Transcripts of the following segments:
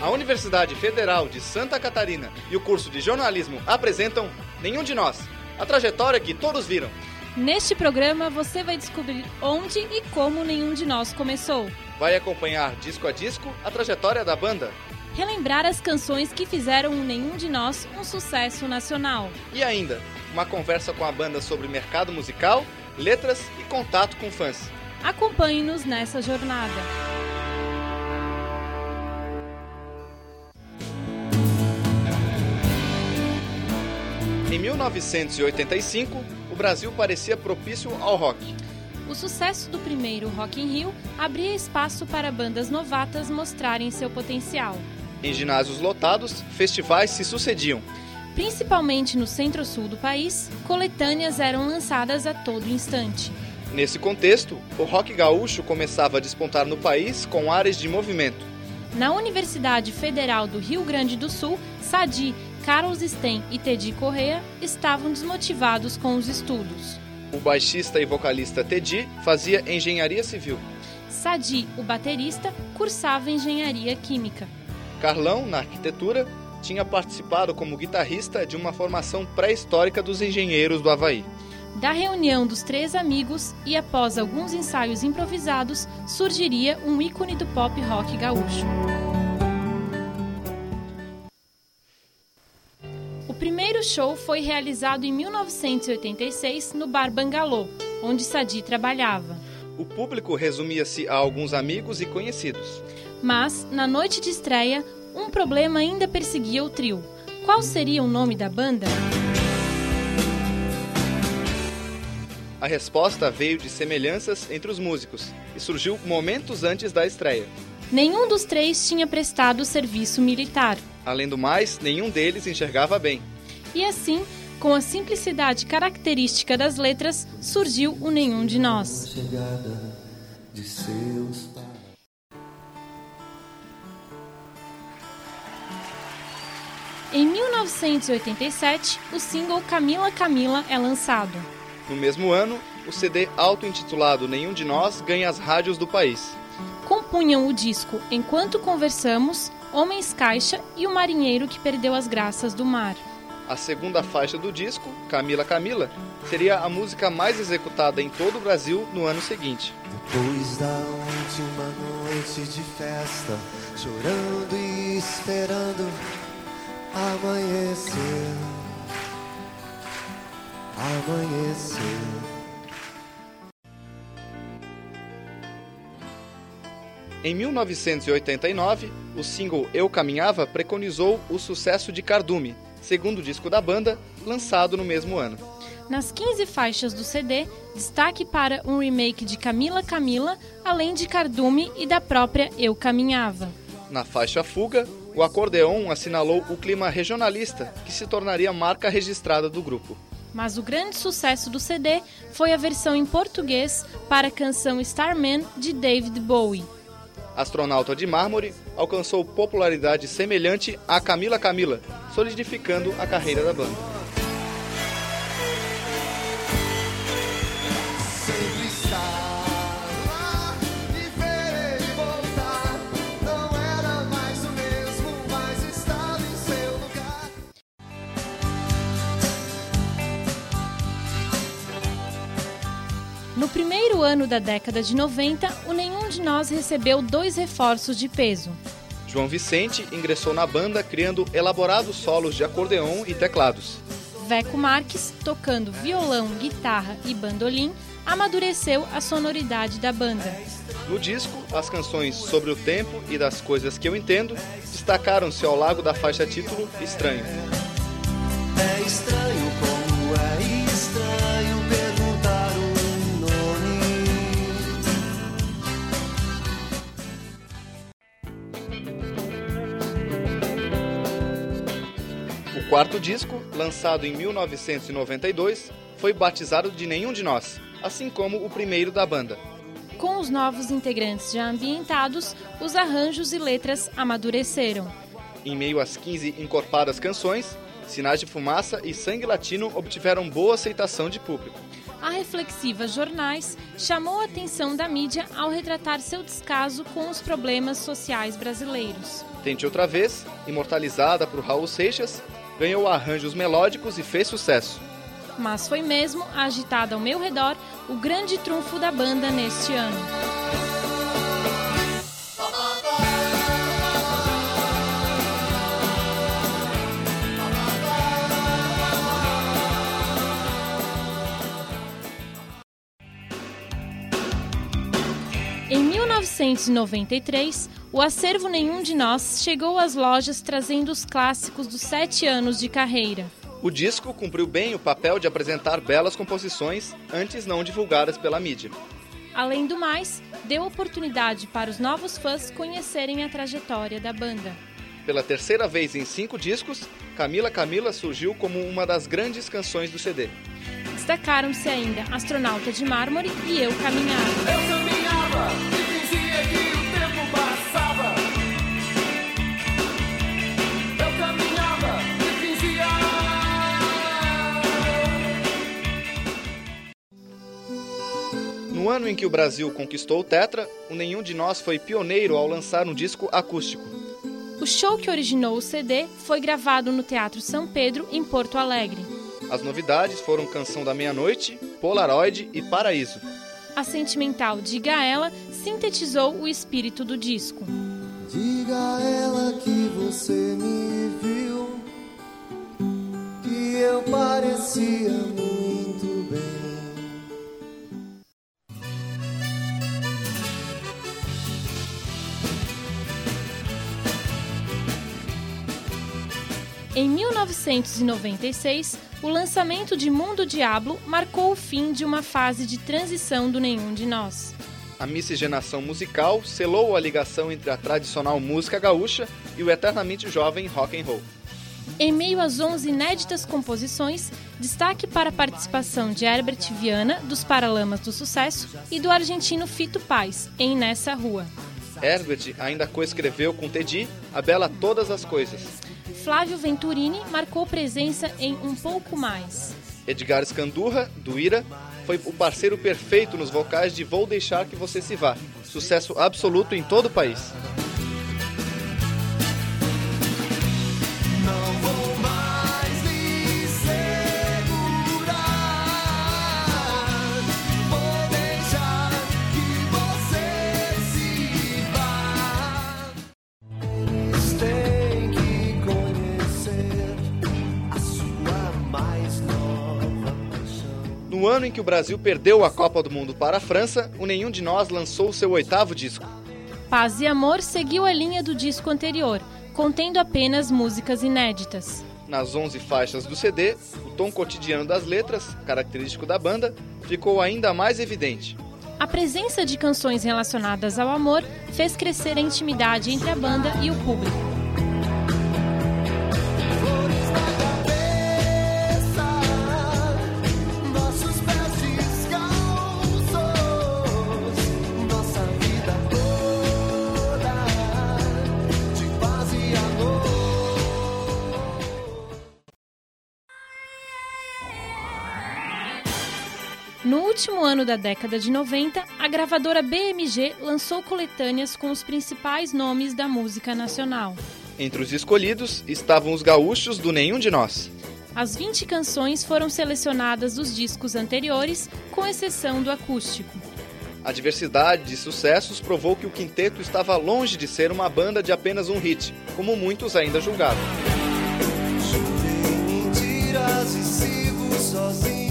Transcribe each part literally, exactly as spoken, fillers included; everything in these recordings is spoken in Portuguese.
A Universidade Federal de Santa Catarina e o curso de jornalismo apresentam Nenhum de Nós, a trajetória que todos viram. Neste programa você vai descobrir onde e como Nenhum de Nós começou. Vai acompanhar disco a disco a trajetória da banda. Relembrar as canções que fizeram o Nenhum de Nós um sucesso nacional. E ainda, uma conversa com a banda sobre mercado musical, letras e contato com fãs. Acompanhe-nos nessa jornada. Em mil novecentos e oitenta e cinco, o Brasil parecia propício ao rock. O sucesso do primeiro Rock in Rio abria espaço para bandas novatas mostrarem seu potencial. Em ginásios lotados, festivais se sucediam. Principalmente no centro-sul do país, coletâneas eram lançadas a todo instante. Nesse contexto, o rock gaúcho começava a despontar no país com áreas de movimento. Na Universidade Federal do Rio Grande do Sul, Sadi, Carlos Sten e Tedi Corrêa estavam desmotivados com os estudos. O baixista e vocalista Tedi fazia engenharia civil. Sadi, o baterista, cursava engenharia química. Carlão, na arquitetura, tinha participado como guitarrista de uma formação pré-histórica dos engenheiros do Havaí. Da reunião dos três amigos e após alguns ensaios improvisados, surgiria um ícone do pop rock gaúcho. O primeiro show foi realizado em mil novecentos e oitenta e seis no Bar Bangalô, onde Sadi trabalhava. O público resumia-se a alguns amigos e conhecidos. Mas, na noite de estreia, um problema ainda perseguia o trio. Qual seria o nome da banda? A resposta veio de semelhanças entre os músicos e surgiu momentos antes da estreia. Nenhum dos três tinha prestado serviço militar. Além do mais, nenhum deles enxergava bem. E assim, com a simplicidade característica das letras, surgiu o Nenhum de Nós. Em mil novecentos e oitenta e sete, o single Camila Camila é lançado. No mesmo ano, o C D auto-intitulado Nenhum de Nós ganha as rádios do país. Compunham o disco Enquanto Conversamos, Homens Caixa e O Marinheiro que Perdeu as Graças do Mar. A segunda faixa do disco, Camila Camila, seria a música mais executada em todo o Brasil no ano seguinte. Depois da última noite de festa, chorando e esperando amanhecer, amanhecer. Em mil novecentos e oitenta e nove, o single Eu Caminhava preconizou o sucesso de Cardume, segundo disco da banda, lançado no mesmo ano. Nas quinze faixas do C D, destaque para um remake de Camila Camila, além de Cardume e da própria Eu Caminhava. Na faixa Fuga, o acordeon assinalou o clima regionalista, que se tornaria marca registrada do grupo. Mas o grande sucesso do C D foi a versão em português para a canção Starman, de David Bowie. Astronauta de Mármore alcançou popularidade semelhante a Camila Camila, solidificando a carreira da banda. Sempre estar lá e ver ele voltar. Não era mais o mesmo, mas estava em seu lugar. No primeiro ano da década de noventa, o Nenhum de Nós recebeu dois reforços de peso. João Vicente ingressou na banda criando elaborados solos de acordeon e teclados. Veco Marques, tocando violão, guitarra e bandolim, amadureceu a sonoridade da banda. No disco, as canções Sobre o Tempo e Das Coisas Que Eu Entendo destacaram-se ao largo da faixa título Estranho. É estranho como é estranho perguntar um nome. O quarto disco, lançado em mil novecentos e noventa e dois, foi batizado de Nenhum de Nós, assim como o primeiro da banda. Com os novos integrantes já ambientados, os arranjos e letras amadureceram. Em meio às quinze encorpadas canções, Sinais de Fumaça e Sangue Latino obtiveram boa aceitação de público. A reflexiva Jornais chamou a atenção da mídia ao retratar seu descaso com os problemas sociais brasileiros. Tente Outra Vez, imortalizada por Raul Seixas, ganhou arranjos melódicos e fez sucesso. Mas foi mesmo a Agitada ao Meu Redor o grande trunfo da banda neste ano. Em mil novecentos e noventa e três, o acervo Nenhum de Nós chegou às lojas trazendo os clássicos dos sete anos de carreira. O disco cumpriu bem o papel de apresentar belas composições, antes não divulgadas pela mídia. Além do mais, deu oportunidade para os novos fãs conhecerem a trajetória da banda. Pela terceira vez em cinco discos, Camila Camila surgiu como uma das grandes canções do C D. Destacaram-se ainda Astronauta de Mármore e Eu Caminhava. Eu caminhava e fingia que o tempo passava. Eu caminhava e fingia. No ano em que o Brasil conquistou o Tetra, o Nenhum de Nós foi pioneiro ao lançar um disco acústico. O show que originou o C D foi gravado no Teatro São Pedro, em Porto Alegre. As novidades foram Canção da Meia-Noite, Polaroid e Paraíso. A sentimental Diga a Ela sintetizou o espírito do disco. Diga a ela que você me viu, que eu parecia muito bem. Em mil novecentos e noventa e seis, o lançamento de Mundo Diablo marcou o fim de uma fase de transição do Nenhum de Nós. A miscigenação musical selou a ligação entre a tradicional música gaúcha e o eternamente jovem rock and roll. Em meio às onze inéditas composições, destaque para a participação de Herbert Viana, dos Paralamas do Sucesso, e do argentino Fito Paz, em Nessa Rua. Herbert ainda coescreveu com Teddy a bela Todas as Coisas. Flávio Venturini marcou presença em Um Pouco Mais. Edgar Scandurra, do Ira, foi o parceiro perfeito nos vocais de Vou Deixar Que Você Se Vá, sucesso absoluto em todo o país. Não vou mais me segurar, vou deixar que você se vá. Eles têm que conhecer a sua mais nova paixão. No ano em que o Brasil perdeu a Copa do Mundo para a França, o Nenhum de Nós lançou seu oitavo disco. Paz e Amor seguiu a linha do disco anterior, contendo apenas músicas inéditas. Nas onze faixas do C D, o tom cotidiano das letras, característico da banda, ficou ainda mais evidente. A presença de canções relacionadas ao amor fez crescer a intimidade entre a banda e o público. Flores na cabeça, nossos pés descalços, nossa vida toda de paz e amor. No último ano da década de noventa, a gravadora B M G lançou coletâneas com os principais nomes da música nacional. Entre os escolhidos estavam os gaúchos do Nenhum de Nós. As vinte canções foram selecionadas dos discos anteriores, com exceção do acústico. A diversidade de sucessos provou que o quinteto estava longe de ser uma banda de apenas um hit, como muitos ainda julgavam. Chutei mentiras e sigo sozinho.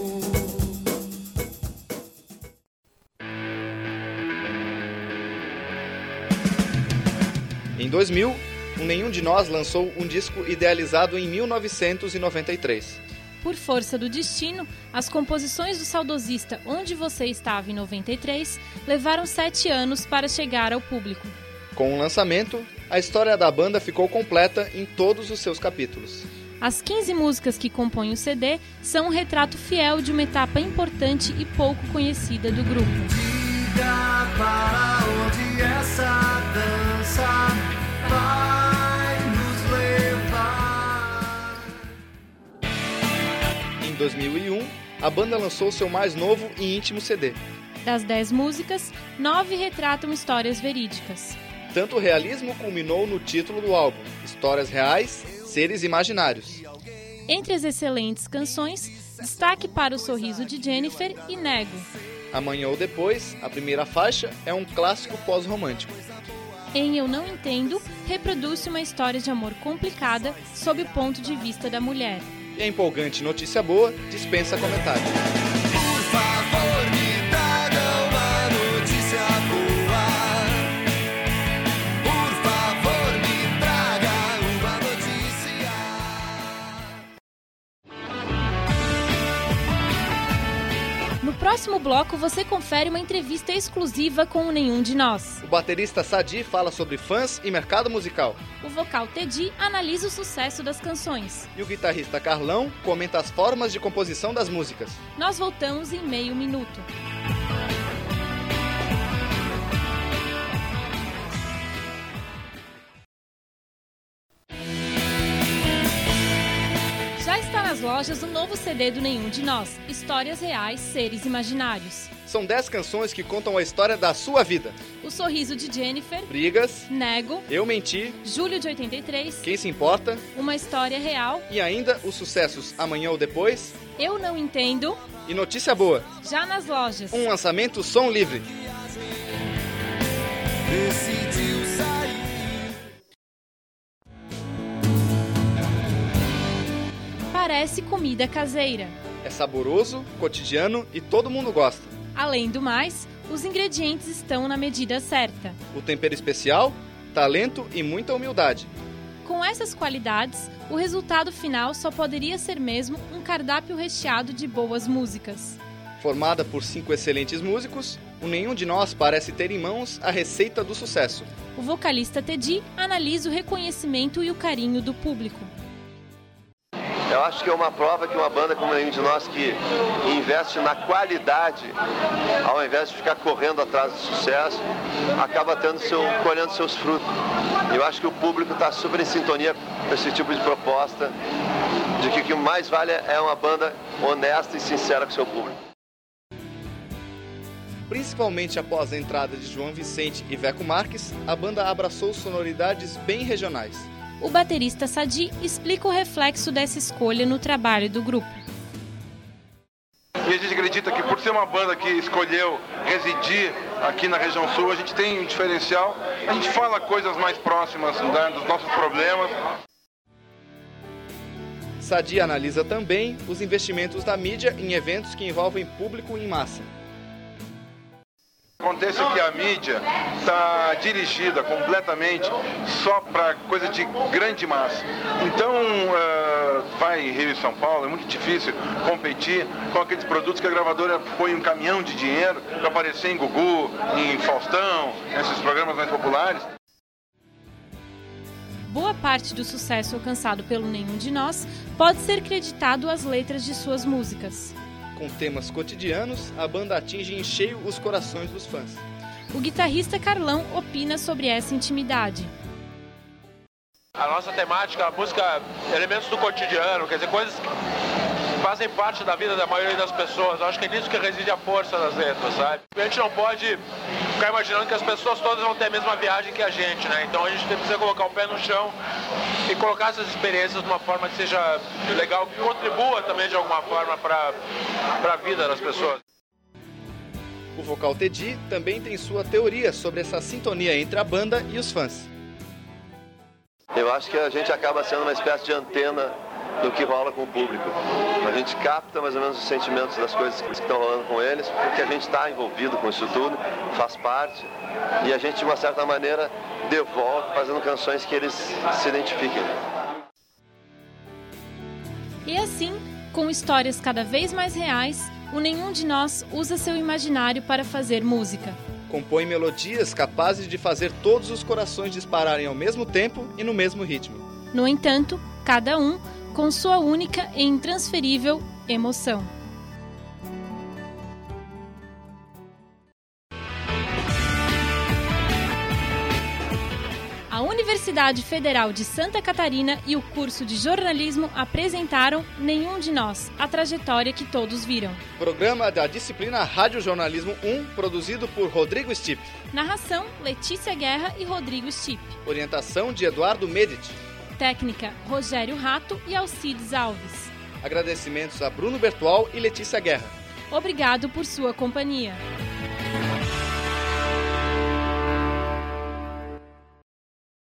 Em dois mil, o Nenhum de Nós lançou um disco idealizado em mil novecentos e noventa e três. Por força do destino, as composições do saudosista Onde Você Estava em noventa e três levaram sete anos para chegar ao público. Com o lançamento, a história da banda ficou completa em todos os seus capítulos. As quinze músicas que compõem o C D são um retrato fiel de uma etapa importante e pouco conhecida do grupo. Diga para onde essa dança vai nos levar. Em dois mil e um, a banda lançou seu mais novo e íntimo C D. Das dez músicas, nove retratam histórias verídicas. tanto realismo culminou no título do álbum, Histórias Reais, Seres Imaginários. Entre as excelentes canções, destaque para O Sorriso de Jennifer e Nego. Amanhã ou Depois, a primeira faixa, é um clássico pós-romântico. Em Eu Não Entendo, reproduz uma história de amor complicada sob o ponto de vista da mulher. E a empolgante Notícia Boa dispensa comentário. Por favor, me traga uma notícia boa. Por favor, me traga uma notícia. No próximo bloco, você confere uma entrevista exclusiva com o Nenhum de Nós. O baterista Sadi fala sobre fãs e mercado musical. O vocal Teddy analisa o sucesso das canções. E o guitarrista Carlão comenta as formas de composição das músicas. Nós voltamos em meio minuto. Já está nas lojas o novo C D do Nenhum de Nós, Histórias Reais, Seres Imaginários. São dez canções que contam a história da sua vida. O Sorriso de Jennifer, Brigas, Nego, Eu Menti, Julho de oitenta e três, Quem Se Importa Uma História Real, e ainda os sucessos Amanhã ou Depois Eu Não Entendo, e Notícia Boa. já nas lojas. Um lançamento som livre. Decidiu sair. Parece comida caseira. É saboroso, cotidiano e todo mundo gosta. Além do mais, os ingredientes estão na medida certa. O tempero especial, talento e muita humildade. Com essas qualidades, o resultado final só poderia ser mesmo um cardápio recheado de boas músicas. Formada por cinco excelentes músicos, o Nenhum de Nós parece ter em mãos a receita do sucesso. O vocalista Teddy analisa o reconhecimento e o carinho do público. Eu acho que é uma prova que uma banda como Nenhum de Nós, que investe na qualidade, ao invés de ficar correndo atrás do sucesso, acaba tendo seu, colhendo seus frutos. Eu acho que o público está super em sintonia com esse tipo de proposta, de que o que mais vale é uma banda honesta e sincera com o seu público. Principalmente após a entrada de João Vicente e Veco Marques, a banda abraçou sonoridades bem regionais. O baterista Sadi explica o reflexo dessa escolha no trabalho do grupo. E a gente acredita que por ser uma banda que escolheu residir aqui na região sul, a gente tem um diferencial, a gente fala coisas mais próximas, né, dos nossos problemas. Sadi analisa também os investimentos da mídia em eventos que envolvem público em massa. Acontece que a mídia está dirigida completamente só para coisa de grande massa. Então, uh, vai em Rio e São Paulo, é muito difícil competir com aqueles produtos que a gravadora põe um caminhão de dinheiro para aparecer em Gugu, em Faustão, nesses programas mais populares. Boa parte do sucesso alcançado pelo Nenhum de Nós pode ser creditado às letras de suas músicas. Com temas cotidianos, a banda atinge em cheio os corações dos fãs. O guitarrista Carlão opina sobre essa intimidade. A nossa temática, a música, elementos do cotidiano, quer dizer, coisas que fazem parte da vida da maioria das pessoas. Eu acho que é nisso que reside a força das letras, sabe? A gente não pode ficar imaginando que as pessoas todas vão ter a mesma viagem que a gente, né? Então a gente precisa colocar o pé no chão e colocar essas experiências de uma forma que seja legal, que contribua também de alguma forma para a vida das pessoas. O vocal Teddy também tem sua teoria sobre essa sintonia entre a banda e os fãs. Eu acho que a gente acaba sendo uma espécie de antena do que rola com o público. A gente capta mais ou menos os sentimentos das coisas que estão rolando com eles, porque a gente está envolvido com isso tudo, faz parte, e a gente, de uma certa maneira, devolve fazendo canções que eles se identifiquem. E assim, com histórias cada vez mais reais, o Nenhum de Nós usa seu imaginário para fazer música. Compõe melodias capazes de fazer todos os corações dispararem ao mesmo tempo e no mesmo ritmo. No entanto, cada um com sua única e intransferível emoção. A Universidade Federal de Santa Catarina e o curso de jornalismo apresentaram Nenhum de Nós, a trajetória que todos viram. Programa da disciplina Rádio Jornalismo um, produzido por Rodrigo Stipp. Narração, Letícia Guerra e Rodrigo Stipp. Orientação de Eduardo Medit. Técnica, Rogério Rato e Alcides Alves. Agradecimentos a Bruno Bertual e Letícia Guerra. Obrigado por sua companhia.